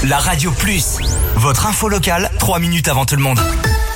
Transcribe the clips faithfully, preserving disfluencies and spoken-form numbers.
La Radio Plus, votre info locale, trois minutes avant tout le monde.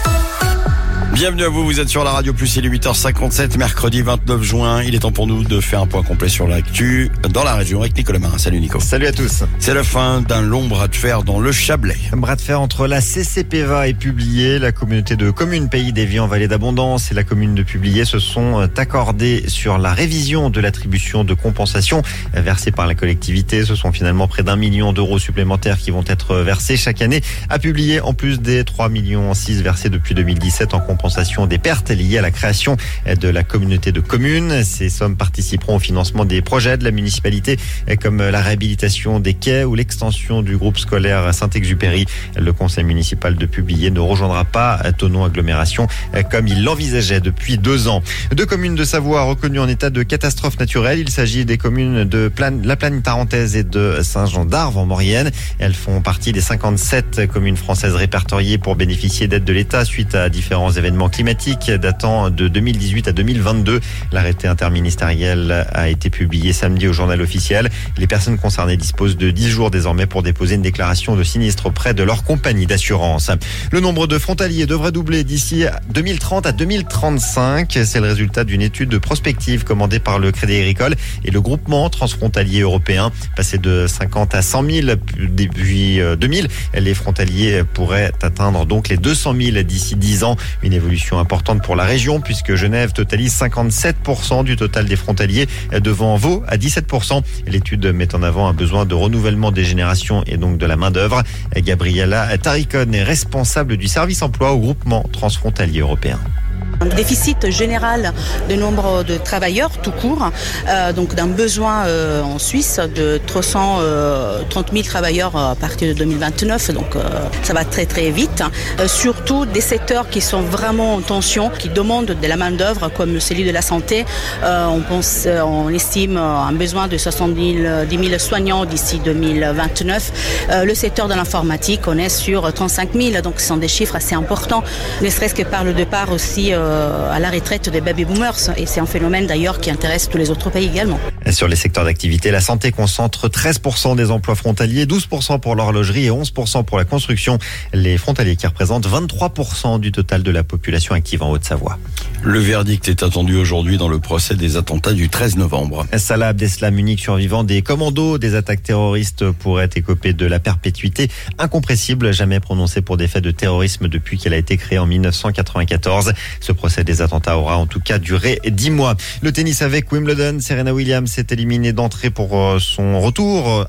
Bienvenue à vous, vous êtes sur la Radio Plus, il est huit heures cinquante-sept, mercredi vingt-neuf juin. Il est temps pour nous de faire un point complet sur l'actu dans la région avec Nicolas Marin. Salut Nico. Salut à tous. C'est la fin d'un long bras de fer dans le Chablais. Un bras de fer entre la C C P V A et Publier. La communauté de communes Pays d'Évian Vallée d'Abondance et la commune de Publier se sont accordés sur la révision de l'attribution de compensation versée par la collectivité. Ce sont finalement près d'un million d'euros supplémentaires qui vont être versés chaque année à Publier, en plus des trois virgule six millions versés depuis deux mille dix-sept en compensation des pertes liées à la création de la communauté de communes. Ces sommes participeront au financement des projets de la municipalité comme la réhabilitation des quais ou l'extension du groupe scolaire Saint-Exupéry. Le conseil municipal de Publier ne rejoindra pas Thonon Agglomération comme il l'envisageait depuis deux ans. Deux communes de Savoie reconnues en état de catastrophe naturelle. Il s'agit des communes de Plane, la Plagne tarentaise et de Saint-Jean-d'Arves en Maurienne. Elles font partie des cinquante-sept communes françaises répertoriées pour bénéficier d'aide de l'État suite à différents événements climatique datant de deux mille dix-huit à deux mille vingt-deux. L'arrêté interministériel a été publié samedi au journal officiel. Les personnes concernées disposent de dix jours désormais pour déposer une déclaration de sinistre auprès de leur compagnie d'assurance. Le nombre de frontaliers devrait doubler d'ici deux mille trente à deux mille trente-cinq. C'est le résultat d'une étude de prospective commandée par le Crédit Agricole et le groupement transfrontalier européen. Passé de cinquante à cent mille depuis deux mille, les frontaliers pourraient atteindre donc les deux cent mille d'ici dix ans. Une évolution importante pour la région puisque Genève totalise cinquante-sept pour cent du total des frontaliers devant Vaud à dix-sept pour cent. L'étude met en avant un besoin de renouvellement des générations et donc de la main-d'œuvre. Gabriella Taricone est responsable du service emploi au groupement transfrontalier européen. Un déficit général de nombre de travailleurs tout court, euh, donc d'un besoin euh, en Suisse de trois cent trente mille travailleurs à partir de deux mille vingt-neuf, donc euh, ça va très très vite. Euh, surtout des secteurs qui sont vraiment en tension, qui demandent de la main d'œuvre comme celui de la santé. Euh, on pense, on estime un besoin de soixante-dix mille soignants d'ici deux mille vingt-neuf. Euh, le secteur de l'informatique, on est sur trente-cinq mille, donc ce sont des chiffres assez importants, ne serait-ce que par le départ aussi euh, à la retraite des baby boomers, et c'est un phénomène d'ailleurs qui intéresse tous les autres pays également. Sur les secteurs d'activité, la santé concentre treize pour cent des emplois frontaliers, douze pour cent pour l'horlogerie et onze pour cent pour la construction. Les frontaliers qui représentent vingt-trois pour cent du total de la population active en Haute-Savoie. Le verdict est attendu aujourd'hui dans le procès des attentats du treize novembre. Salah Abdeslam, unique survivant des commandos des attaques terroristes, pourrait écoper de la perpétuité incompressible, jamais prononcée pour des faits de terrorisme depuis qu'elle a été créée en mille neuf cent quatre-vingt-quatorze. Ce procès des attentats aura en tout cas duré dix mois. Le tennis avec Wimbledon, Serena Williams s'est éliminée d'entrée pour son retour